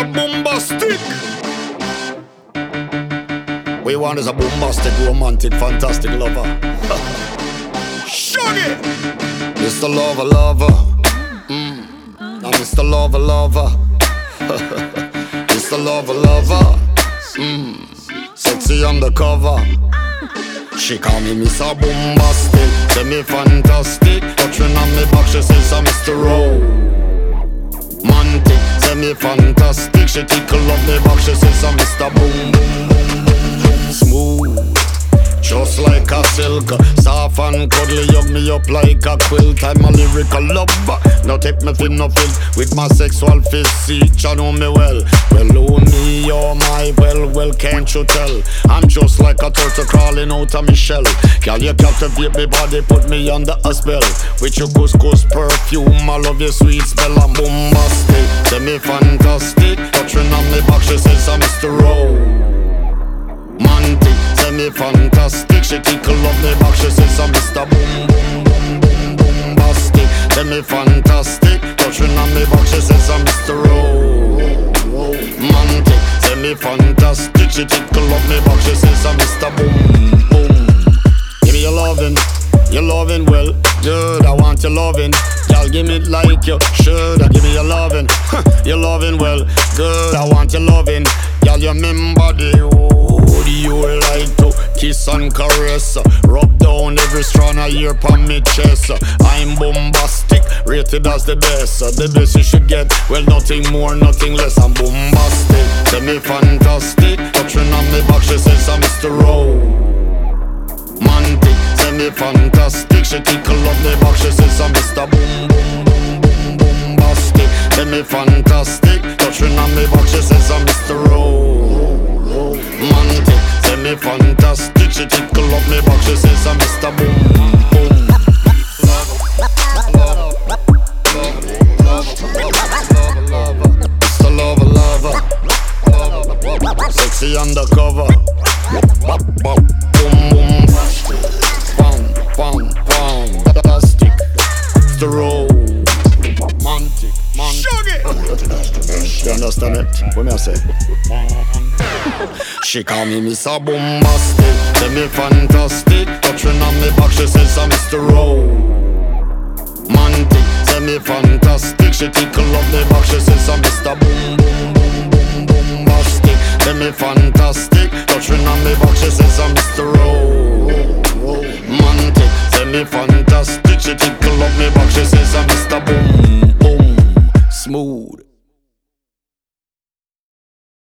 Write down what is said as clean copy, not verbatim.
Bombastic. What you want is a bombastic, romantic, fantastic lover. Shaggy, Mr. Lover, lover. Now Mr. Lover, lover. Mr. Lover, lover. Sexy undercover. She call me Mr. Bombastic, say me fantastic. Touching on me back, she says I'm Mr. Romantic, say me fantastic. She tickle up me back, she says I'm Mr. Boom Boom Boom Boom Boom. Smooth, just like a silk, soft and cuddly, hug me up like a quilt. I'm a lyrical lover, now take me thin nothing with my sexual physique. You know me well, oh me, oh my, well, can't you tell? I'm just like a turtle crawling out of my shell. Girl, you captivate me body, put me under a spell. With your couscous perfume, I love your sweet smell. I'm bombastic, say me fantastic. Touching on me back, she says I'm Mr. Romantic, say me fantastic. She tickle up me back, she says I'm Mr. Boom Boom Boom Boom Bombastic, say me fantastic. Touching on me back, she says I'm Mr. Romantic, say me fantastic. She tickle up me back, she says I'm Mr. Boom Boom. Give me your loving well, good. I want your loving, y'all give me it like you should. Give me your loving, your loving well, good. I want your loving, y'all you remember the would you like to kiss and caress, rub down every strand of hair on me chest. I'm bombastic, rated as the best you should get. Well, nothing more, nothing less. I'm bombastic, say me fantastic. Touching on me back, she says I'm Mr. Romantic, say me fantastic. She tickle up me back, she says I'm Mr. Boom Boom Boom Boom Bombastic, say me fantastic. Touching on me back, she says I'm Mr. Romantic, say me fantastic. She tickle up me back, she says I'm Mr. Boom Boom. Mr. Lover, lover. Sexy undercover. Boom boom. Bam, fantastic. The romantic, man. You understand it? What me I say? She call me Mr. Bombastic, say me fantastic. Touching on me back, she says I'm Mr. Romantic, say me fantastic. She tickle up me back, she says I'm Mr. Boom Boom Boom Boom Bombastic, say me fantastic. Touching on me back, she says I'm Mr. Romantic, say me fantastic. She tickle up me back, she says I'm Mr. Boom